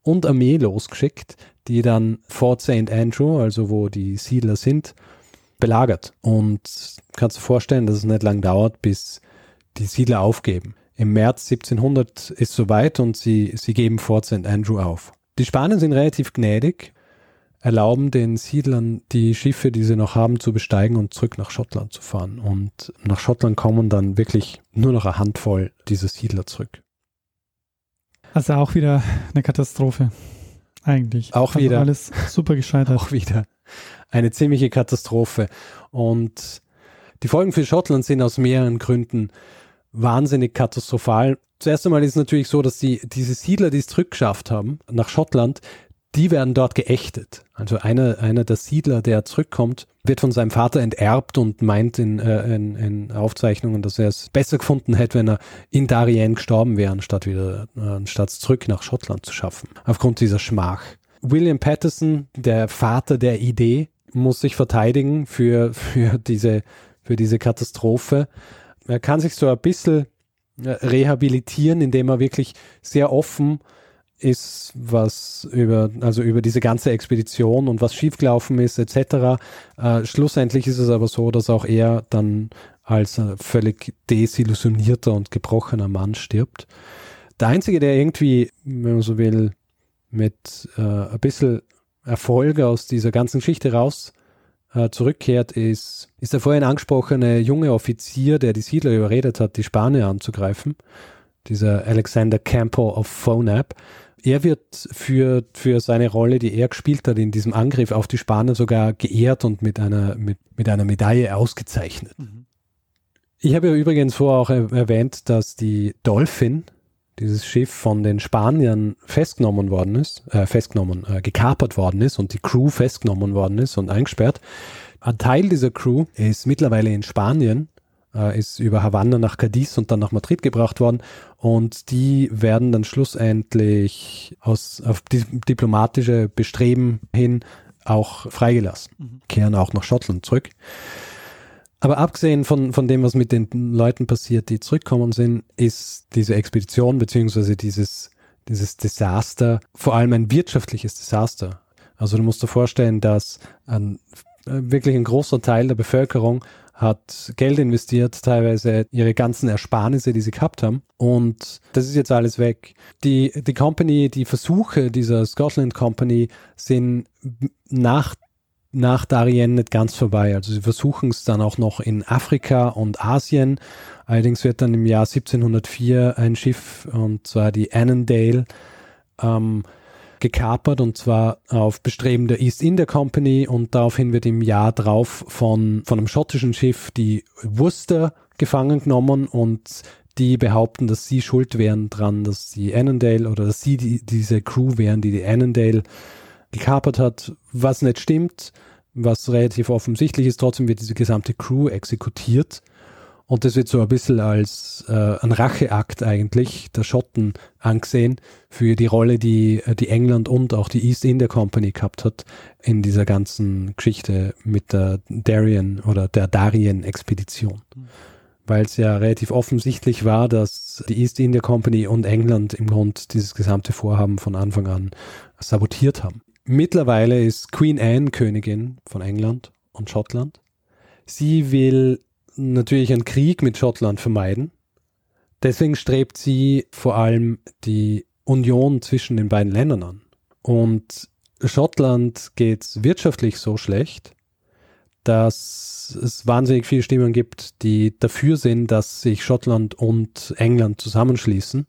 und Armee losgeschickt, die dann Fort Saint Andrew, also wo die Siedler sind, belagert. Und kannst du dir vorstellen, dass es nicht lang dauert, bis die Siedler aufgeben. Im März siebzehnhundert ist soweit und sie, sie geben Fort Saint Andrew auf. Die Spanier sind relativ gnädig, erlauben den Siedlern, die Schiffe, die sie noch haben, zu besteigen und zurück nach Schottland zu fahren. Und nach Schottland kommen dann wirklich nur noch eine Handvoll dieser Siedler zurück. Also auch wieder eine Katastrophe, eigentlich. Auch also wieder. Alles super gescheitert. Auch wieder eine ziemliche Katastrophe. Und die Folgen für Schottland sind aus mehreren Gründen wahnsinnig katastrophal. Zuerst einmal ist es natürlich so, dass die, diese Siedler, die es zurückgeschafft haben nach Schottland, die werden dort geächtet. Also einer, einer der Siedler, der zurückkommt, wird von seinem Vater enterbt und meint in, äh, in, in Aufzeichnungen, dass er es besser gefunden hätte, wenn er in Darien gestorben wäre, anstatt wieder, äh, anstatt zurück nach Schottland zu schaffen. Aufgrund dieser Schmach. William Paterson, der Vater der Idee, muss sich verteidigen für, für diese, für diese Katastrophe. Er kann sich so ein bisschen rehabilitieren, indem er wirklich sehr offen ist, was über, also über diese ganze Expedition und was schiefgelaufen ist, et cetera. Äh, schlussendlich ist es aber so, dass auch er dann als ein völlig desillusionierter und gebrochener Mann stirbt. Der Einzige, der irgendwie, wenn man so will, mit äh, ein bisschen Erfolg aus dieser ganzen Geschichte raus äh, zurückkehrt, ist, ist der vorhin angesprochene junge Offizier, der die Siedler überredet hat, die Spanier anzugreifen. Dieser Alexander Campbell of Fonab. Er wird für, für seine Rolle, die er gespielt hat in diesem Angriff auf die Spanier, sogar geehrt und mit einer, mit, mit einer Medaille ausgezeichnet. Mhm. Ich habe ja übrigens vorher auch er, erwähnt, dass die Dolphin, dieses Schiff, von den Spaniern festgenommen worden ist, äh, festgenommen, äh, gekapert worden ist und die Crew festgenommen worden ist und eingesperrt. Ein Teil dieser Crew ist mittlerweile in Spanien, äh, ist über Havanna nach Cadiz und dann nach Madrid gebracht worden und die werden dann schlussendlich aus, auf die, diplomatische Bestreben hin auch freigelassen, mhm. kehren auch nach Schottland zurück. Aber abgesehen von, von dem, was mit den Leuten passiert, die zurückkommen sind, ist diese Expedition beziehungsweise dieses, dieses Desaster vor allem ein wirtschaftliches Desaster. Also du musst dir vorstellen, dass ein, wirklich ein großer Teil der Bevölkerung hat Geld investiert, teilweise ihre ganzen Ersparnisse, die sie gehabt haben. Und das ist jetzt alles weg. Die, die Company, die Versuche dieser Scotland Company sind nach nach Darien nicht ganz vorbei. Also sie versuchen es dann auch noch in Afrika und Asien. Allerdings wird dann im Jahr siebzehnhundertvier ein Schiff, und zwar die Annandale, ähm, gekapert, und zwar auf Bestreben der East India Company, und daraufhin wird im Jahr drauf von, von einem schottischen Schiff die Worcester gefangen genommen, und die behaupten, dass sie schuld wären dran, dass die Annandale oder dass sie die, diese Crew wären, die die Annandale gekapert hat, was nicht stimmt, was relativ offensichtlich ist. Trotzdem wird diese gesamte Crew exekutiert und das wird so ein bisschen als äh, ein Racheakt eigentlich der Schotten angesehen für die Rolle, die, die England und auch die East India Company gehabt hat in dieser ganzen Geschichte mit der Darien oder der Darien-Expedition. Mhm. Weil es ja relativ offensichtlich war, dass die East India Company und England im Grunde dieses gesamte Vorhaben von Anfang an sabotiert haben. Mittlerweile ist Queen Anne Königin von England und Schottland. Sie will natürlich einen Krieg mit Schottland vermeiden. Deswegen strebt sie vor allem die Union zwischen den beiden Ländern an. Und Schottland geht es wirtschaftlich so schlecht, dass es wahnsinnig viele Stimmen gibt, die dafür sind, dass sich Schottland und England zusammenschließen.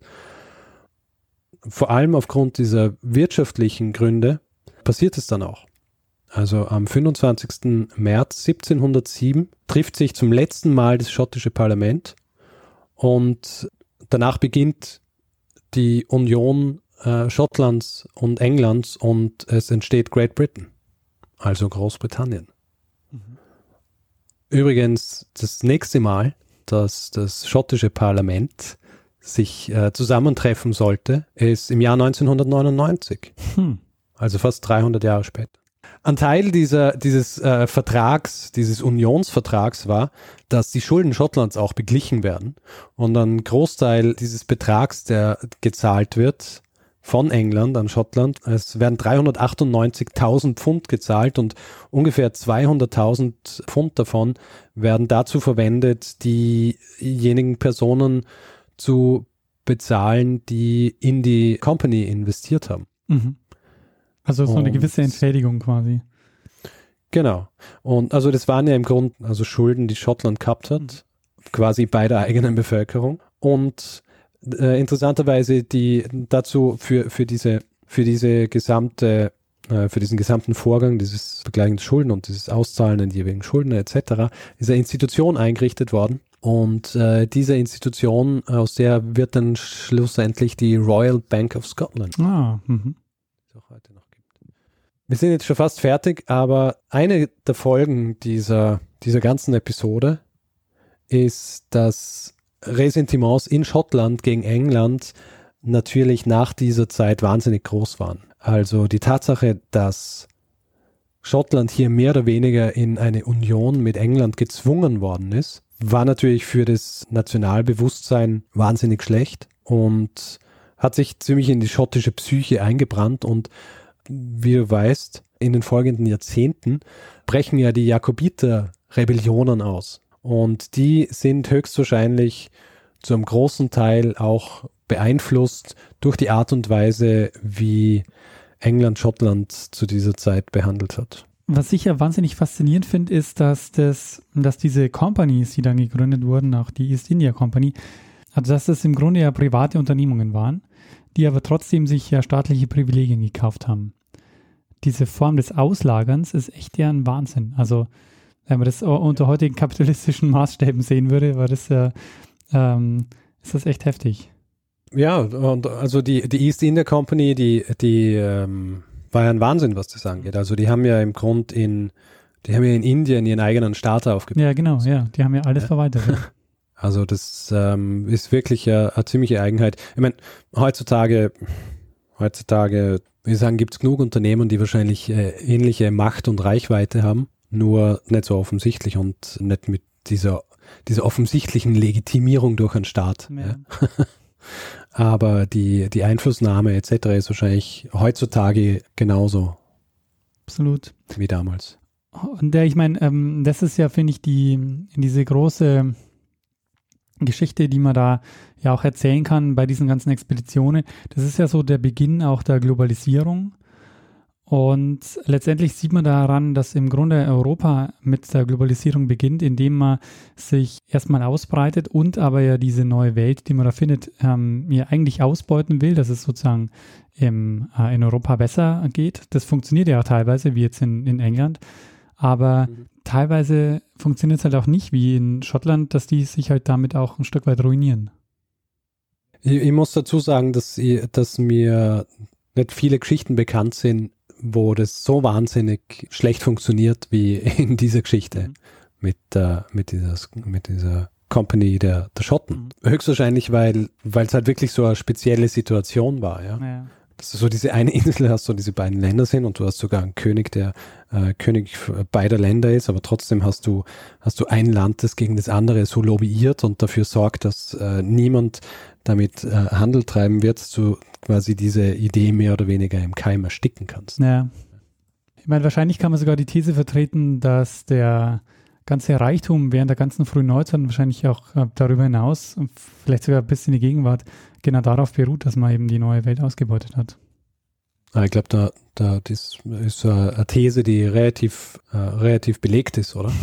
Vor allem aufgrund dieser wirtschaftlichen Gründe passiert es dann auch. Also am fünfundzwanzigsten März siebzehnhundertsieben trifft sich zum letzten Mal das schottische Parlament und danach beginnt die Union äh, Schottlands und Englands und es entsteht Great Britain, also Großbritannien. Mhm. Übrigens, das nächste Mal, dass das schottische Parlament sich äh, zusammentreffen sollte, ist im Jahr neunzehnhundertneunundneunzig. Hm. Also fast dreihundert Jahre später. Ein Teil dieser, dieses äh, Vertrags, dieses Unionsvertrags war, dass die Schulden Schottlands auch beglichen werden und ein Großteil dieses Betrags, der gezahlt wird von England an Schottland. Es werden dreihundertachtundneunzigtausend Pfund gezahlt und ungefähr zweihunderttausend Pfund davon werden dazu verwendet, diejenigen Personen zu bezahlen, die in die Company investiert haben. Mhm. Also so eine und, gewisse Entschädigung quasi. Genau. Und also das waren ja im Grunde also Schulden, die Schottland gehabt hat, mhm. quasi bei der eigenen Bevölkerung. Und Äh, interessanterweise die dazu für, für diese für diese gesamte äh, für diesen gesamten Vorgang, dieses Begleichen der Schulden und dieses Auszahlen der jeweiligen Schulden et cetera, ist eine Institution eingerichtet worden und äh, diese Institution, aus der wird dann schlussendlich die Royal Bank of Scotland. Ah, mhm. Die es auch heute noch gibt. Wir sind jetzt schon fast fertig, aber eine der Folgen dieser dieser ganzen Episode ist, dass Ressentiments in Schottland gegen England natürlich nach dieser Zeit wahnsinnig groß waren. Also die Tatsache, dass Schottland hier mehr oder weniger in eine Union mit England gezwungen worden ist, war natürlich für das Nationalbewusstsein wahnsinnig schlecht und hat sich ziemlich in die schottische Psyche eingebrannt und wie du weißt, in den folgenden Jahrzehnten brechen ja die Jakobiter-Rebellionen aus. Und die sind höchstwahrscheinlich zu einem großen Teil auch beeinflusst durch die Art und Weise, wie England Schottland zu dieser Zeit behandelt hat. Was ich ja wahnsinnig faszinierend finde, ist, dass, das, dass diese Companies, die dann gegründet wurden, auch die East India Company, also dass das im Grunde ja private Unternehmungen waren, die aber trotzdem sich ja staatliche Privilegien gekauft haben. Diese Form des Auslagerns ist echt ja ein Wahnsinn. Also wenn man das unter heutigen kapitalistischen Maßstäben sehen würde, war das ja, ähm, ist das echt heftig. Ja, und also die, die East India Company, die, die ähm, war ja ein Wahnsinn, was das angeht. Also die haben ja im Grund in, die haben ja in Indien ihren eigenen Staat aufgebaut. Ja, genau, ja, die haben ja alles ja. verweitert. Ja. Also das ähm, ist wirklich eine, eine ziemliche Eigenheit. Ich meine, heutzutage, heutzutage, wie ich sagen, gibt es genug Unternehmen, die wahrscheinlich äh, ähnliche Macht und Reichweite haben. Nur nicht so offensichtlich und nicht mit dieser, dieser offensichtlichen Legitimierung durch einen Staat. Ja. Ja. Aber die, die Einflussnahme et cetera ist wahrscheinlich heutzutage genauso. Absolut. Wie damals. Und der, ich meine, ähm, das ist ja, finde ich, die diese große Geschichte, die man da ja auch erzählen kann bei diesen ganzen Expeditionen. Das ist ja so der Beginn auch der Globalisierung. Und letztendlich sieht man daran, dass im Grunde Europa mit der Globalisierung beginnt, indem man sich erstmal ausbreitet und aber ja diese neue Welt, die man da findet, ähm, ja eigentlich ausbeuten will, dass es sozusagen im, äh, in Europa besser geht. Das funktioniert ja auch teilweise, wie jetzt in, in England, aber mhm. teilweise funktioniert es halt auch nicht, wie in Schottland, dass die sich halt damit auch ein Stück weit ruinieren. Ich, ich muss dazu sagen, dass, ich, dass mir nicht viele Geschichten bekannt sind, wo das so wahnsinnig schlecht funktioniert wie in dieser Geschichte mhm. mit, äh, mit, dieser, mit dieser Company der, der Schotten. Mhm. Höchstwahrscheinlich, weil es halt wirklich so eine spezielle Situation war. Ja? Ja. Dass du so diese eine Insel hast, so diese beiden Länder sind und du hast sogar einen König, der äh, König beider Länder ist, aber trotzdem hast du, hast du ein Land, das gegen das andere so lobbyiert und dafür sorgt, dass äh, niemand damit äh, Handel treiben wird, dass du quasi diese Idee mehr oder weniger im Keim ersticken kannst. Ja. Ich meine, wahrscheinlich kann man sogar die These vertreten, dass der ganze Reichtum während der ganzen frühen Neuzeit und wahrscheinlich auch äh, darüber hinaus, vielleicht sogar bis in die Gegenwart, genau darauf beruht, dass man eben die neue Welt ausgebeutet hat. Ich glaube, da, da das ist so eine These, die relativ, äh, relativ belegt ist, oder?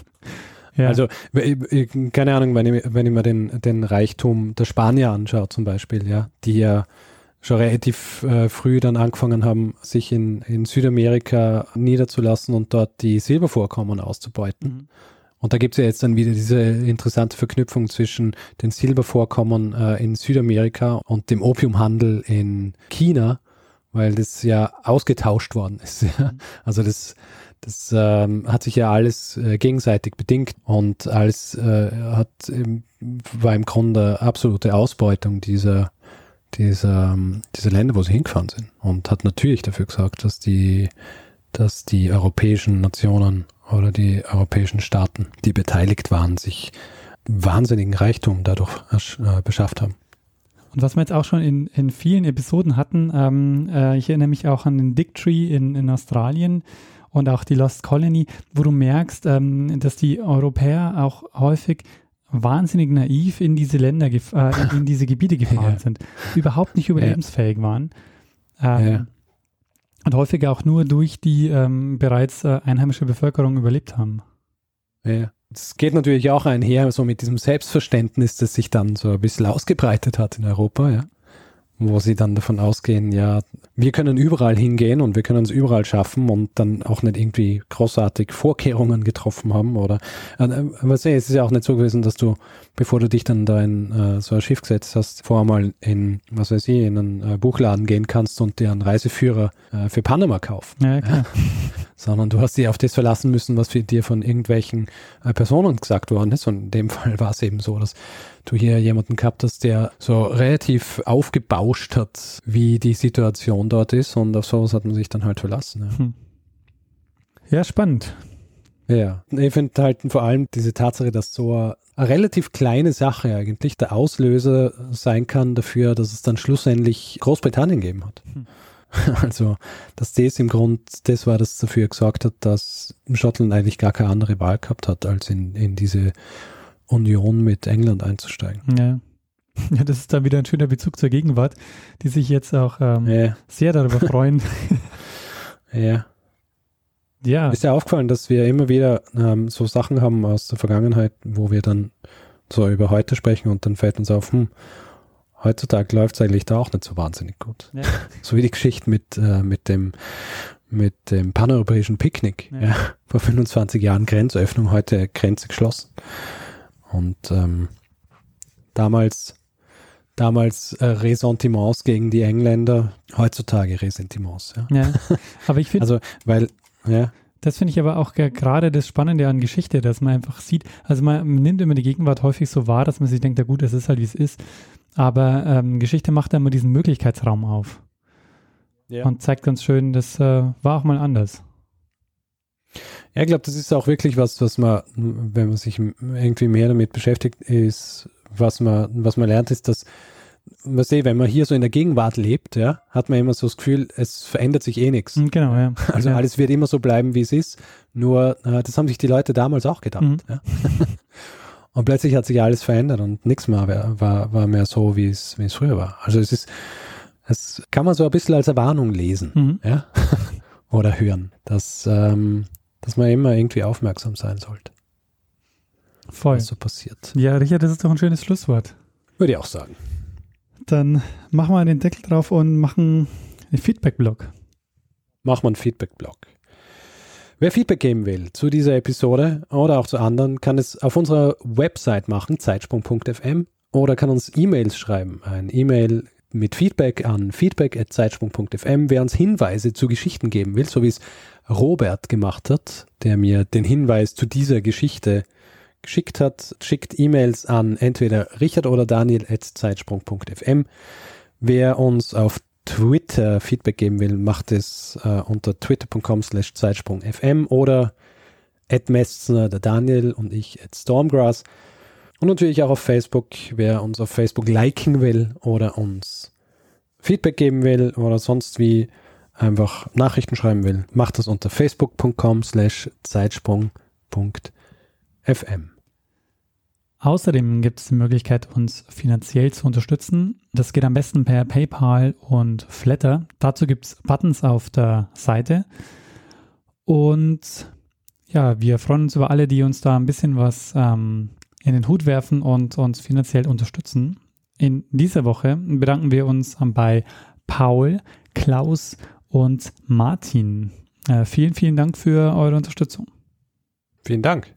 Ja. Also, ich, keine Ahnung, wenn ich, wenn ich mir den, den Reichtum der Spanier anschaue zum Beispiel, ja, die ja schon relativ äh, früh dann angefangen haben, sich in, in Südamerika niederzulassen und dort die Silbervorkommen auszubeuten. Mhm. Und da gibt es ja jetzt dann wieder diese interessante Verknüpfung zwischen den Silbervorkommen äh, in Südamerika und dem Opiumhandel in China, weil das ja ausgetauscht worden ist. Ja. Also das, das ähm, hat sich ja alles äh, gegenseitig bedingt und alles äh, hat, ähm, war im Grunde absolute Ausbeutung dieser Dieser, diese Länder, wo sie hingefahren sind, und hat natürlich dafür gesorgt, dass die, dass die europäischen Nationen oder die europäischen Staaten, die beteiligt waren, sich wahnsinnigen Reichtum dadurch äh, beschafft haben. Und was wir jetzt auch schon in, in vielen Episoden hatten, ähm, äh, ich erinnere mich auch an den Dick Tree in, in Australien und auch die Lost Colony, wo du merkst, ähm, dass die Europäer auch häufig wahnsinnig naiv in diese Länder, gef- äh, in diese Gebiete gefahren ja. sind, überhaupt nicht überlebensfähig ja. waren. Ähm, ja. Und häufig auch nur durch die ähm, bereits äh, einheimische Bevölkerung überlebt haben. Ja. Das geht natürlich auch einher, so mit diesem Selbstverständnis, das sich dann so ein bisschen ausgebreitet hat in Europa, ja. Wo sie dann davon ausgehen, ja, wir können überall hingehen und wir können es überall schaffen und dann auch nicht irgendwie großartig Vorkehrungen getroffen haben oder, äh, was ich, es ist ja auch nicht so gewesen, dass du, bevor du dich dann da in äh, so ein Schiff gesetzt hast, vorher mal in, was weiß ich, in einen äh, Buchladen gehen kannst und dir einen Reiseführer äh, für Panama kaufen. Ja, klar. Ja. Sondern du hast dich auf das verlassen müssen, was für dir von irgendwelchen äh, Personen gesagt worden ist. Und in dem Fall war es eben so, dass du hier jemanden gehabt hast, der so relativ aufgebauscht hat, wie die Situation dort ist. Und auf sowas hat man sich dann halt verlassen. Ja, hm. ja spannend. Ja, ich finde halt vor allem diese Tatsache, dass so eine, eine relativ kleine Sache eigentlich der Auslöser sein kann dafür, dass es dann schlussendlich Großbritannien gegeben hat. Hm. Also, dass das im Grund das war, das dafür gesorgt hat, dass Schottland eigentlich gar keine andere Wahl gehabt hat, als in, in diese Union mit England einzusteigen. Ja. Ja, das ist dann wieder ein schöner Bezug zur Gegenwart, die sich jetzt auch ähm, ja. sehr darüber freuen. Ja. Ja. Ist ja aufgefallen, dass wir immer wieder ähm, so Sachen haben aus der Vergangenheit, wo wir dann so über heute sprechen und dann fällt uns auf, hm, heutzutage läuft es eigentlich da auch nicht so wahnsinnig gut. Ja. So wie die Geschichte mit, äh, mit dem mit dem paneuropäischen Picknick. Ja. Ja. Vor fünfundzwanzig Jahren Grenzöffnung, heute Grenze geschlossen. Und ähm, damals damals äh, Ressentiments gegen die Engländer, heutzutage Ressentiments. Ja, ja. Aber ich finde, also, weil, ja. Das finde ich aber auch gerade das Spannende an Geschichte, dass man einfach sieht, also man nimmt immer die Gegenwart häufig so wahr, dass man sich denkt, ja gut, es ist halt wie es ist. Aber ähm, Geschichte macht da immer diesen Möglichkeitsraum auf. Ja. Und zeigt ganz schön, das äh, war auch mal anders. Ja, ich glaube, das ist auch wirklich was, was man, wenn man sich irgendwie mehr damit beschäftigt, ist, was man, was man lernt, ist, dass, man sieht, wenn man hier so in der Gegenwart lebt, ja, hat man immer so das Gefühl, es verändert sich eh nichts. Genau, ja. Also ja. alles wird immer so bleiben, wie es ist. Nur, äh, das haben sich die Leute damals auch gedacht. Mhm. Ja. Und plötzlich hat sich alles verändert und nichts mehr war, war, war mehr so, wie es, wie es früher war. Also es ist, das kann man so ein bisschen als eine Warnung lesen, mhm. ja, oder hören, dass, ähm, dass man immer irgendwie aufmerksam sein sollte. Voll. Was so passiert. Ja, Richard, das ist doch ein schönes Schlusswort. Würde ich auch sagen. Dann machen wir den Deckel drauf und machen einen Feedback-Blog. Machen wir einen Feedback-Blog. Wer Feedback geben will zu dieser Episode oder auch zu anderen, kann es auf unserer Website machen, zeitsprung punkt f m, oder kann uns E-Mails schreiben. Ein E-Mail mit Feedback an feedback at zeitsprung punkt f m. Wer uns Hinweise zu Geschichten geben will, so wie es Robert gemacht hat, der mir den Hinweis zu dieser Geschichte geschickt hat, schickt E-Mails an entweder Richard oder Daniel at zeitsprung punkt f m. Wer uns auf Twitter Feedback geben will, macht es äh, unter twitter punkt com slash zeitsprung punkt f m oder at Messner, der Daniel und ich at Stormgrass. Und natürlich auch auf Facebook, wer uns auf Facebook liken will oder uns Feedback geben will oder sonst wie einfach Nachrichten schreiben will, macht das unter facebook punkt com slash zeitsprung punkt f m. Außerdem gibt es die Möglichkeit, uns finanziell zu unterstützen. Das geht am besten per PayPal und Flatter. Dazu gibt es Buttons auf der Seite. Und ja, wir freuen uns über alle, die uns da ein bisschen was ähm, in den Hut werfen und uns finanziell unterstützen. In dieser Woche bedanken wir uns bei Paul, Klaus und Martin. Äh, vielen, vielen Dank für eure Unterstützung. Vielen Dank.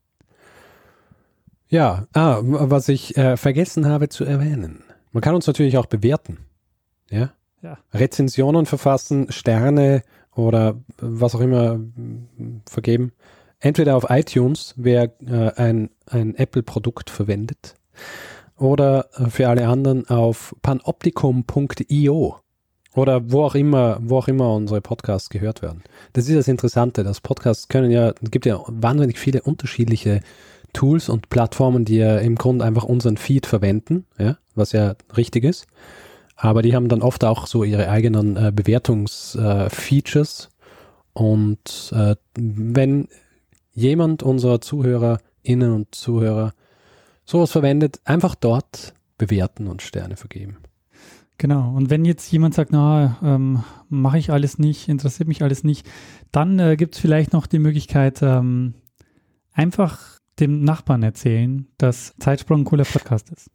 Ja, ah, was ich äh, vergessen habe zu erwähnen. Man kann uns natürlich auch bewerten. Ja? Ja. Rezensionen verfassen, Sterne oder was auch immer vergeben. Entweder auf iTunes, wer äh, ein, ein Apple-Produkt verwendet, oder für alle anderen auf panoptikum punkt i o oder wo auch immer, wo auch immer unsere Podcasts gehört werden. Das ist das Interessante. Das Podcasts können ja, es gibt ja wahnsinnig viele unterschiedliche Tools und Plattformen, die ja im Grunde einfach unseren Feed verwenden, ja, was ja richtig ist. Aber die haben dann oft auch so ihre eigenen äh, Bewertungsfeatures. Äh, und äh, wenn jemand unserer ZuhörerInnen und Zuhörer sowas verwendet, einfach dort bewerten und Sterne vergeben. Genau. Und wenn jetzt jemand sagt, na, ähm, mache ich alles nicht, interessiert mich alles nicht, dann äh, gibt es vielleicht noch die Möglichkeit, ähm, einfach dem Nachbarn erzählen, dass Zeitsprung ein cooler Podcast ist.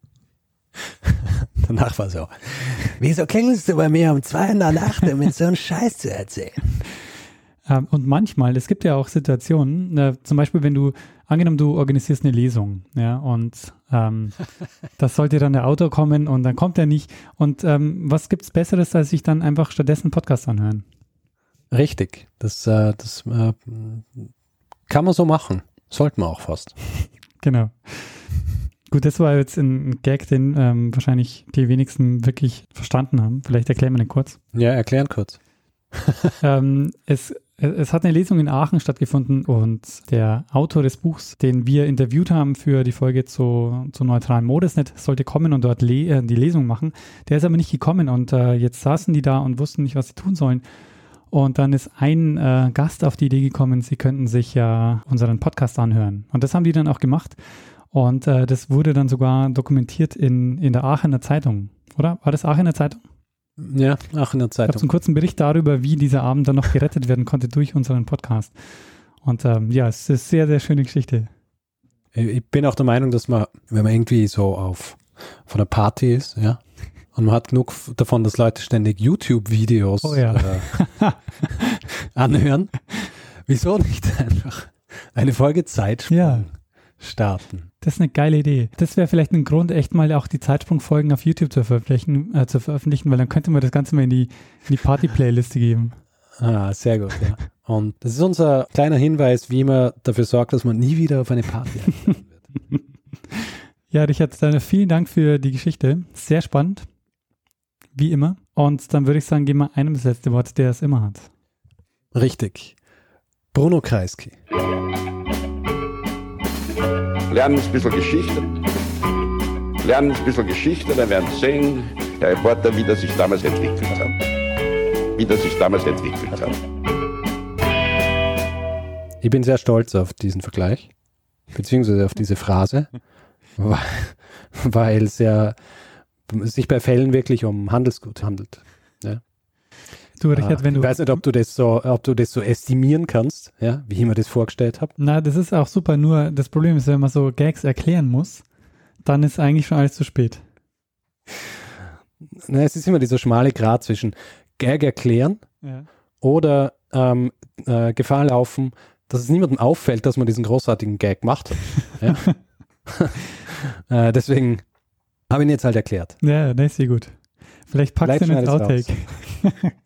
Danach war so, wieso klingelst du bei mir um zwei in der Nacht, um mir so einen Scheiß zu erzählen? Ähm, und manchmal, es gibt ja auch Situationen, äh, zum Beispiel, wenn du, angenommen, du organisierst eine Lesung, ja, und ähm, das sollte dann der Autor kommen und dann kommt er nicht. Und ähm, was gibt's Besseres, als sich dann einfach stattdessen Podcast anhören? Richtig, das, äh, das äh, kann man so machen, sollte man auch fast. Genau. Gut, das war jetzt ein Gag, den ähm, wahrscheinlich die wenigsten wirklich verstanden haben. Vielleicht erklären wir den kurz. Ja, erklären kurz. ähm, es, es hat eine Lesung in Aachen stattgefunden und der Autor des Buchs, den wir interviewt haben für die Folge zu, zu neutralen Modesnet, sollte kommen und dort le- äh, die Lesung machen. Der ist aber nicht gekommen und äh, jetzt saßen die da und wussten nicht, was sie tun sollen. Und dann ist ein äh, Gast auf die Idee gekommen, sie könnten sich ja unseren Podcast anhören. Und das haben die dann auch gemacht. Und äh, das wurde dann sogar dokumentiert in, in der Aachener Zeitung, oder? War das Aachener Zeitung? Ja, Aachener Zeitung. Ich habe einen kurzen Bericht darüber, wie dieser Abend dann noch gerettet werden konnte durch unseren Podcast. Und ähm, ja, es ist eine sehr, sehr schöne Geschichte. Ich bin auch der Meinung, dass man, wenn man irgendwie so auf von einer Party ist, ja, und man hat genug davon, dass Leute ständig YouTube-Videos oh, ja. äh, anhören, wieso nicht einfach eine Folge Zeitsprung ja. starten? Das ist eine geile Idee. Das wäre vielleicht ein Grund, echt mal auch die Zeitsprung-Folgen auf YouTube zu veröffentlichen, äh, zu veröffentlichen, weil dann könnte man das Ganze mal in die, in die Party-Playliste geben. Ah, sehr gut, ja. Und das ist unser kleiner Hinweis, wie man dafür sorgt, dass man nie wieder auf eine Party eingeladen wird. Ja, Richard, dann vielen Dank für die Geschichte. Sehr spannend. Wie immer. Und dann würde ich sagen, geben wir einem das letzte Wort, der es immer hat. Richtig. Bruno Kreisky. Lernen ein bisschen Geschichte. Lernen ein bisschen Geschichte, dann werden Sie sehen, der Reporter, wie das sich damals entwickelt hat. Wie das sich damals entwickelt hat. Ich bin sehr stolz auf diesen Vergleich, beziehungsweise auf diese Phrase, weil, weil es ja sich bei Fällen wirklich um Handelsgut handelt. Ja. Du, Richard, wenn du... Ich weiß nicht, ob du das so, ob du das so estimieren kannst, ja, wie ich mir das vorgestellt habe. Na, das ist auch super, nur das Problem ist, wenn man so Gags erklären muss, dann ist eigentlich schon alles zu spät. Na, es ist immer dieser schmale Grat zwischen Gag erklären ja. oder ähm, äh, Gefahr laufen, dass es niemandem auffällt, dass man diesen großartigen Gag macht. Ja? äh, deswegen habe ich ihn jetzt halt erklärt. Ja, das ist sehr gut. Vielleicht packst du ihn ins Outtake.